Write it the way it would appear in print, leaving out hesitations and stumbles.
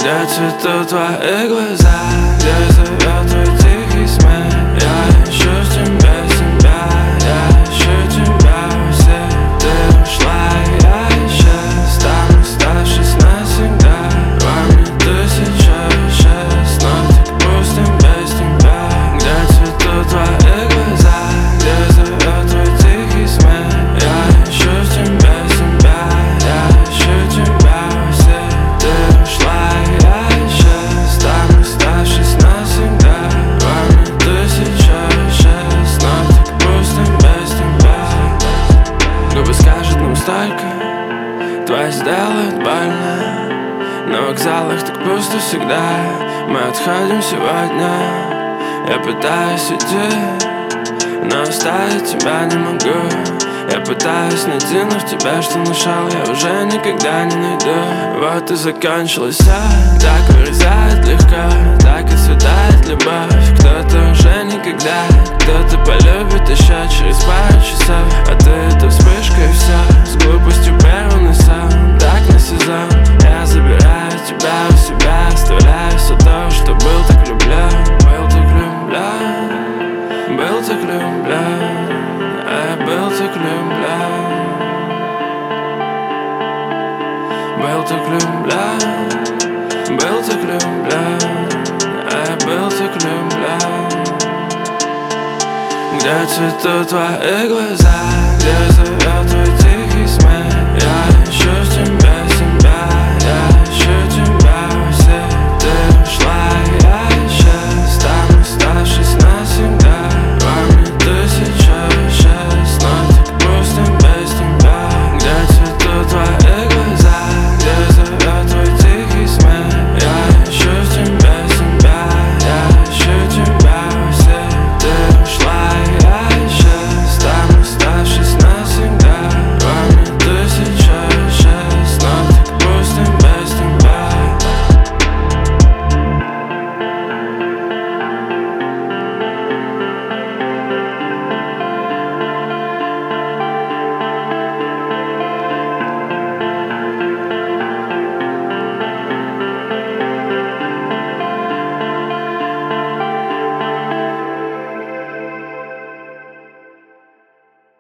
Где цветут твои глаза, где зовет твой тихий смех. Я ищу тебя, я ищу тебя во всех. Ты ушла, и я исчез, там оставшись навсегда. Во мне тысяча веществ, но так пустым без тебя. Где цветут твои глаза, где зовет твой тихий смех. Я ищу тебя, я ищу тебя во всех. Ты ушла, и я исчез, там оставшись навсегда. Во мне тысяча веществ, но так пустым без тебя. Губы скажут нам столько, твои сделают больно. На вокзалах так пусто всегда. Мы отходим сегодня. Я пытаюсь уйти, но оставить тебя не могу. Я пытаюсь найти, но в тебя, что нашел, я уже никогда не найду. Вот и закончилось все. Так вырезает легко, так и цветает любовь. Кто-то уже никогда, кто-то полюбит еще через пару часов. А ты это вспышка и все, с глупостью первый сон. Так на сезон я забираю тебя у себя, оставляю все то, что был так влюблен. Был так влюблен, был так влюблен. Я был так влюблен, был так влюблен, был так влюблен. Я был так влюблен. Где цветут твои глаза, где зовет твой